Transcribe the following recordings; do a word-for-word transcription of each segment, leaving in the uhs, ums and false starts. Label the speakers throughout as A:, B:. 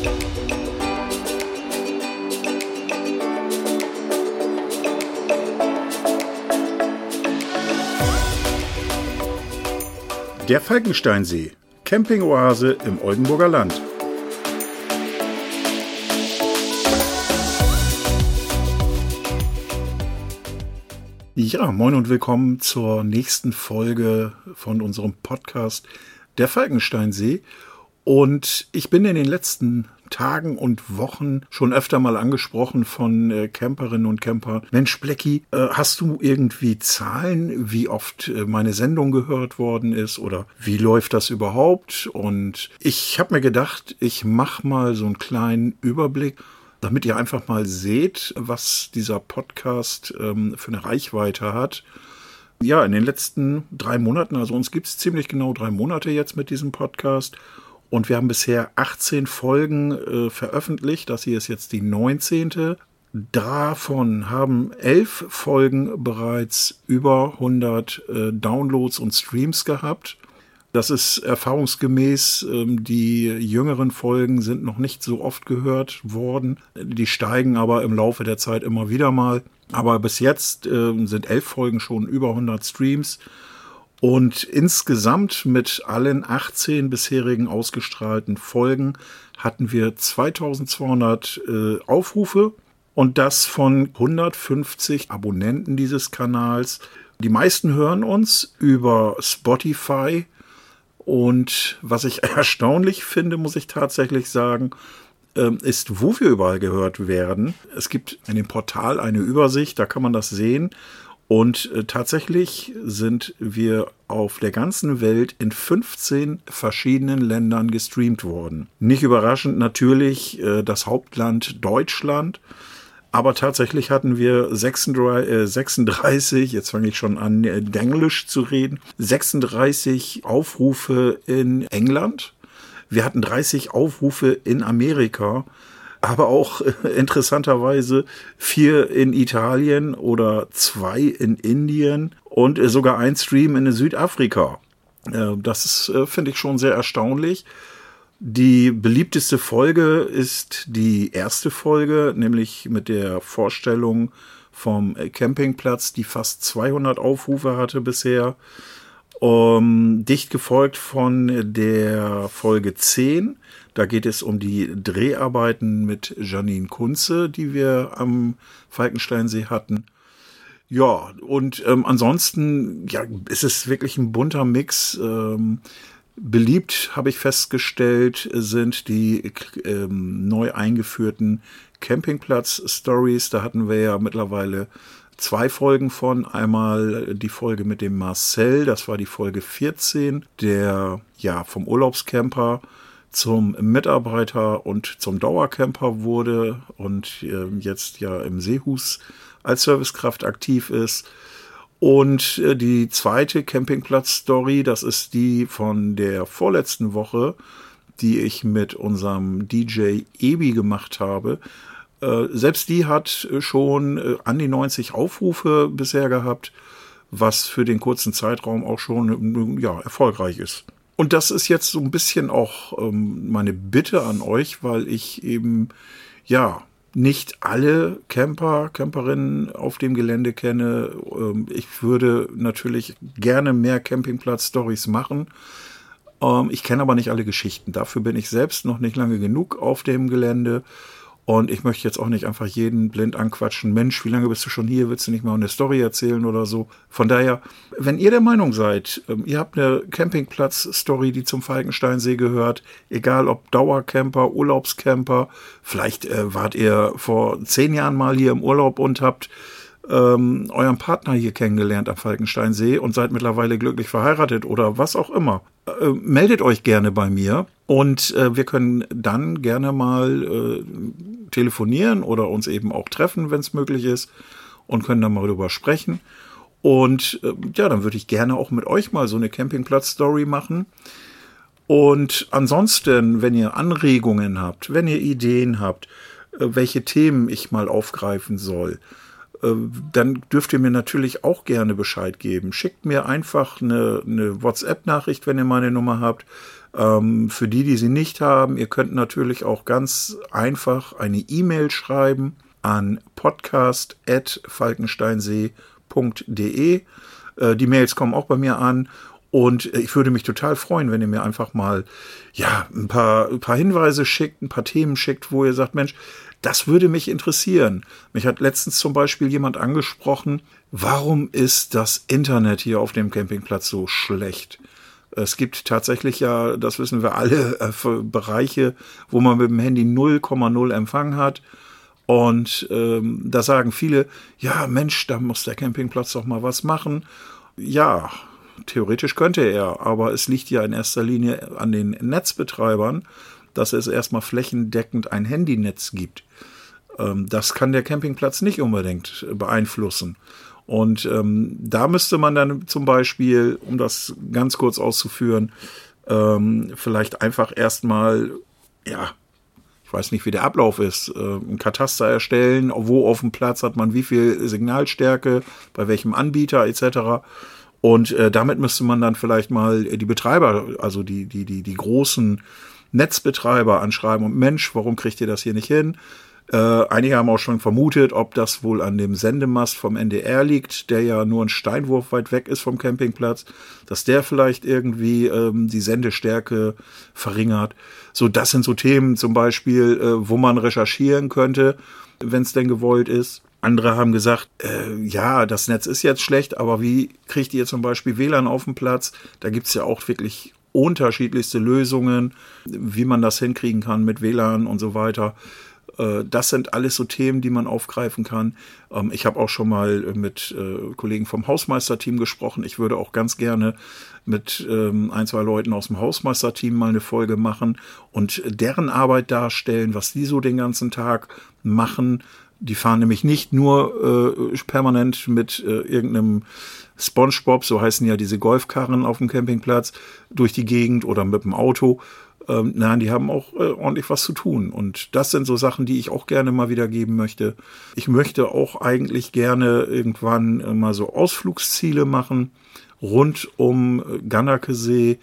A: Der Falkensteinsee, Campingoase im Oldenburger Land. Ja, moin und willkommen zur nächsten Folge von unserem Podcast Der Falkensteinsee. Und ich bin in den letzten Tagen und Wochen schon öfter mal angesprochen von äh, Camperinnen und Camper. Mensch, Blecki, äh, hast du irgendwie Zahlen, wie oft äh, meine Sendung gehört worden ist oder wie läuft das überhaupt? Und ich habe mir gedacht, ich mache mal so einen kleinen Überblick, damit ihr einfach mal seht, was dieser Podcast ähm, für eine Reichweite hat. Ja, in den letzten drei Monaten, also uns gibt es ziemlich genau drei Monate jetzt mit diesem Podcast. Und wir haben bisher achtzehn Folgen äh, veröffentlicht. Das hier ist jetzt die neunzehnte. Davon haben elf Folgen bereits über hundert äh, Downloads und Streams gehabt. Das ist erfahrungsgemäß, ähm, die jüngeren Folgen sind noch nicht so oft gehört worden. Die steigen aber im Laufe der Zeit immer wieder mal. Aber bis jetzt äh, sind elf Folgen schon über hundert Streams. Und insgesamt mit allen achtzehn bisherigen ausgestrahlten Folgen hatten wir zweitausendzweihundert äh, Aufrufe und das von hundertfünfzig Abonnenten dieses Kanals. Die meisten hören uns über Spotify und was ich erstaunlich finde, muss ich tatsächlich sagen, äh, ist, wo wir überall gehört werden. Es gibt in dem Portal eine Übersicht, da kann man das sehen. Und äh, tatsächlich sind wir auf der ganzen Welt in fünfzehn verschiedenen Ländern gestreamt worden. Nicht überraschend natürlich äh, das Hauptland Deutschland, aber tatsächlich hatten wir sechsunddreißig, äh, sechsunddreißig, jetzt fange ich schon an, äh, Denglisch zu reden, sechsunddreißig Aufrufe in England. Wir hatten dreißig Aufrufe in Amerika. Aber auch äh, interessanterweise vier in Italien oder zwei in Indien und äh, sogar ein Stream in Südafrika. Äh, das ist, äh, finde ich, schon sehr erstaunlich. Die beliebteste Folge ist die erste Folge, nämlich mit der Vorstellung vom Campingplatz, die fast zweihundert Aufrufe hatte bisher. Um, dicht gefolgt von der Folge zehn. Da geht es um die Dreharbeiten mit Janine Kunze, die wir am Falkensteinsee hatten. Ja, und ähm, ansonsten ja, ist es wirklich ein bunter Mix. Ähm, beliebt, habe ich festgestellt, sind die ähm, neu eingeführten Campingplatz-Stories. Da hatten wir ja mittlerweile zwei Folgen von. Einmal die Folge mit dem Marcel, das war die Folge vierzehn, der ja vom Urlaubscamper zum Mitarbeiter und zum Dauercamper wurde und äh, jetzt ja im Seehus als Servicekraft aktiv ist. Und äh, die zweite Campingplatz-Story, das ist die von der vorletzten Woche, die ich mit unserem D J Ebi gemacht habe. Äh, selbst die hat schon äh, an die neunzig Aufrufe bisher gehabt, was für den kurzen Zeitraum auch schon ja, erfolgreich ist. Und das ist jetzt so ein bisschen auch ähm, meine Bitte an euch, weil ich eben, ja, nicht alle Camper, Camperinnen auf dem Gelände kenne. Ähm, ich würde natürlich gerne mehr Campingplatz-Stories machen. Ähm, ich kenne aber nicht alle Geschichten. Dafür bin ich selbst noch nicht lange genug auf dem Gelände. Und ich möchte jetzt auch nicht einfach jeden blind anquatschen. Mensch, wie lange bist du schon hier? Willst du nicht mal eine Story erzählen oder so? Von daher, wenn ihr der Meinung seid, ihr habt eine Campingplatz-Story, die zum Falkensteinsee gehört, egal ob Dauercamper, Urlaubscamper, vielleicht äh, wart ihr vor zehn Jahren mal hier im Urlaub und habt ähm, euren Partner hier kennengelernt am Falkensteinsee und seid mittlerweile glücklich verheiratet oder was auch immer. Äh, meldet euch gerne bei mir. Und äh, wir können dann gerne mal äh, telefonieren oder uns eben auch treffen, wenn es möglich ist, und können dann mal darüber sprechen. Und äh, ja, dann würde ich gerne auch mit euch mal so eine Campingplatz-Story machen. Und ansonsten, wenn ihr Anregungen habt, wenn ihr Ideen habt, äh, welche Themen ich mal aufgreifen soll, dann dürft ihr mir natürlich auch gerne Bescheid geben. Schickt mir einfach eine, eine WhatsApp-Nachricht, wenn ihr meine Nummer habt. Ähm, für die, die sie nicht haben, ihr könnt natürlich auch ganz einfach eine E-Mail schreiben an podcast at falkensteinsee punkt de. Äh, die Mails kommen auch bei mir an. Und ich würde mich total freuen, wenn ihr mir einfach mal ja, ein paar, ein paar Hinweise schickt, ein paar Themen schickt, wo ihr sagt, Mensch, das würde mich interessieren. Mich hat letztens zum Beispiel jemand angesprochen, warum ist das Internet hier auf dem Campingplatz so schlecht? Es gibt tatsächlich ja, das wissen wir alle, äh, Bereiche, wo man mit dem Handy null Komma null Empfang hat. Und ähm, da sagen viele, ja Mensch, da muss der Campingplatz doch mal was machen. Ja, theoretisch könnte er, aber es liegt ja in erster Linie an den Netzbetreibern, dass es erstmal flächendeckend ein Handynetz gibt. Ähm, das kann der Campingplatz nicht unbedingt beeinflussen. Und ähm, da müsste man dann zum Beispiel, um das ganz kurz auszuführen, ähm, vielleicht einfach erstmal, ja, ich weiß nicht, wie der Ablauf ist, äh, ein Kataster erstellen, wo auf dem Platz hat man wie viel Signalstärke, bei welchem Anbieter et cetera. Und äh, damit müsste man dann vielleicht mal die Betreiber, also die, die, die, die großen Netzbetreiber anschreiben und Mensch, warum kriegt ihr das hier nicht hin? Äh, einige haben auch schon vermutet, ob das wohl an dem Sendemast vom N D R liegt, der ja nur ein Steinwurf weit weg ist vom Campingplatz, dass der vielleicht irgendwie ähm, die Sendestärke verringert. So, das sind so Themen zum Beispiel, äh, wo man recherchieren könnte, wenn es denn gewollt ist. Andere haben gesagt, äh, ja, das Netz ist jetzt schlecht, aber wie kriegt ihr zum Beispiel W L A N auf dem Platz? Da gibt's ja auch wirklich unterschiedlichste Lösungen, wie man das hinkriegen kann mit W L A N und so weiter. Äh, das sind alles so Themen, die man aufgreifen kann. Ähm, ich habe auch schon mal mit äh, Kollegen vom Hausmeisterteam gesprochen. Ich würde auch ganz gerne mit ähm, ein, zwei Leuten aus dem Hausmeisterteam mal eine Folge machen und deren Arbeit darstellen, was die so den ganzen Tag machen. Die fahren nämlich nicht nur äh, permanent mit äh, irgendeinem SpongeBob, so heißen ja diese Golfkarren auf dem Campingplatz, durch die Gegend oder mit dem Auto. Ähm, nein, die haben auch äh, ordentlich was zu tun. Und das sind so Sachen, die ich auch gerne mal wieder geben möchte. Ich möchte auch eigentlich gerne irgendwann äh, mal so Ausflugsziele machen, rund um Gannakesee.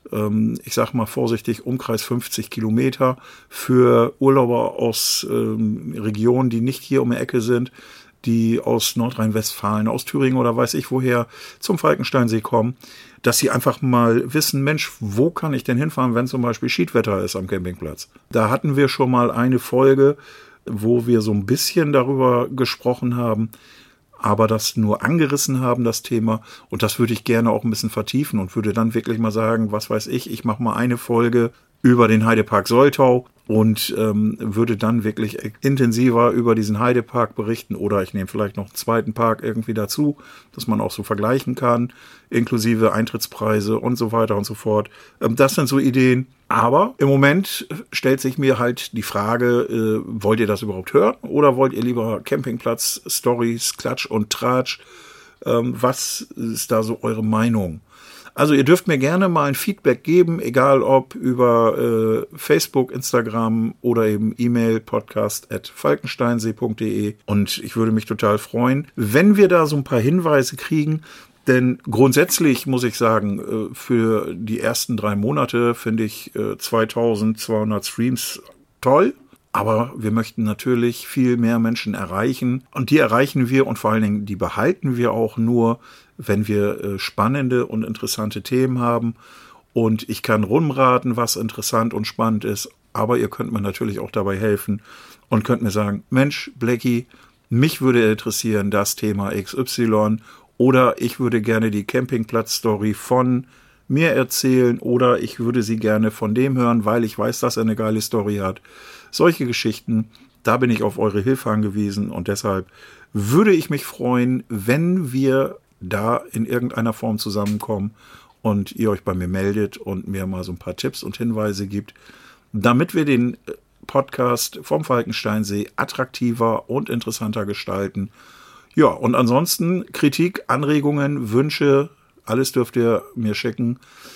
A: Ich sag mal vorsichtig, Umkreis fünfzig Kilometer für Urlauber aus ähm, Regionen, die nicht hier um die Ecke sind, die aus Nordrhein-Westfalen, aus Thüringen oder weiß ich woher zum Falkensteinsee kommen, dass sie einfach mal wissen, Mensch, wo kann ich denn hinfahren, wenn zum Beispiel Schiedwetter ist am Campingplatz? Da hatten wir schon mal eine Folge, wo wir so ein bisschen darüber gesprochen haben, aber das nur angerissen haben, das Thema. Und das würde ich gerne auch ein bisschen vertiefen und würde dann wirklich mal sagen, was weiß ich, ich mache mal eine Folge über den Heidepark Soltau und ähm, würde dann wirklich intensiver über diesen Heidepark berichten. Oder ich nehme vielleicht noch einen zweiten Park irgendwie dazu, dass man auch so vergleichen kann, inklusive Eintrittspreise und so weiter und so fort. Ähm, das sind so Ideen. Aber im Moment stellt sich mir halt die Frage, äh, wollt ihr das überhaupt hören? Oder wollt ihr lieber Campingplatz, Stories, Klatsch und Tratsch? Ähm, was ist da so eure Meinung? Also ihr dürft mir gerne mal ein Feedback geben, egal ob über äh, Facebook, Instagram oder eben E-Mail podcast at falkensteinsee punkt de. Und ich würde mich total freuen, wenn wir da so ein paar Hinweise kriegen. Denn grundsätzlich muss ich sagen, für die ersten drei Monate finde ich zweitausendzweihundert Streams toll. Aber wir möchten natürlich viel mehr Menschen erreichen. Und die erreichen wir und vor allen Dingen die behalten wir auch nur, wenn wir spannende und interessante Themen haben. Und ich kann rumraten, was interessant und spannend ist. Aber ihr könnt mir natürlich auch dabei helfen und könnt mir sagen, Mensch, Blackie, mich würde interessieren das Thema X Y. Oder ich würde gerne die Campingplatz-Story von mir erzählen oder ich würde sie gerne von dem hören, weil ich weiß, dass er eine geile Story hat. Solche Geschichten, da bin ich auf eure Hilfe angewiesen und deshalb würde ich mich freuen, wenn wir da in irgendeiner Form zusammenkommen und ihr euch bei mir meldet und mir mal so ein paar Tipps und Hinweise gibt, damit wir den Podcast vom Falkensteinsee attraktiver und interessanter gestalten. Ja, und ansonsten Kritik, Anregungen, Wünsche, alles dürft ihr mir schicken.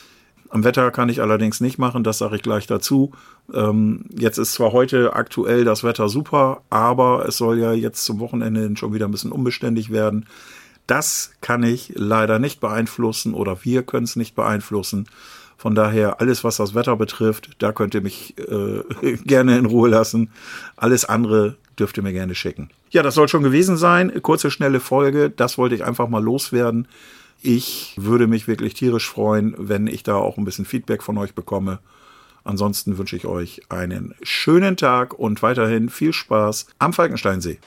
A: Am Wetter kann ich allerdings nicht machen, das sage ich gleich dazu. Ähm, jetzt ist zwar heute aktuell das Wetter super, aber es soll ja jetzt zum Wochenende schon wieder ein bisschen unbeständig werden. Das kann ich leider nicht beeinflussen oder wir können es nicht beeinflussen. Von daher, alles was das Wetter betrifft, da könnt ihr mich äh, gerne in Ruhe lassen. Alles andere dürft ihr mir gerne schicken. Ja, das soll schon gewesen sein. Kurze, schnelle Folge. Das wollte ich einfach mal loswerden. Ich würde mich wirklich tierisch freuen, wenn ich da auch ein bisschen Feedback von euch bekomme. Ansonsten wünsche ich euch einen schönen Tag und weiterhin viel Spaß am Falkensteinsee.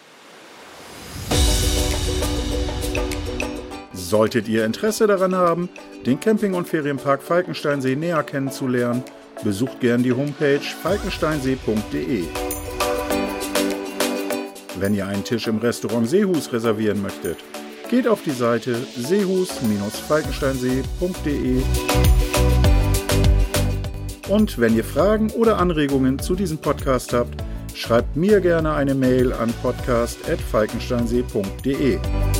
A: Solltet ihr Interesse daran haben, den Camping- und Ferienpark Falkensteinsee näher kennenzulernen, besucht gern die Homepage falkensteinsee punkt de. Wenn ihr einen Tisch im Restaurant Seehus reservieren möchtet, geht auf die Seite seehus Bindestrich falkensteinsee punkt de. Und wenn ihr Fragen oder Anregungen zu diesem Podcast habt, schreibt mir gerne eine Mail an podcast at falkensteinsee punkt de.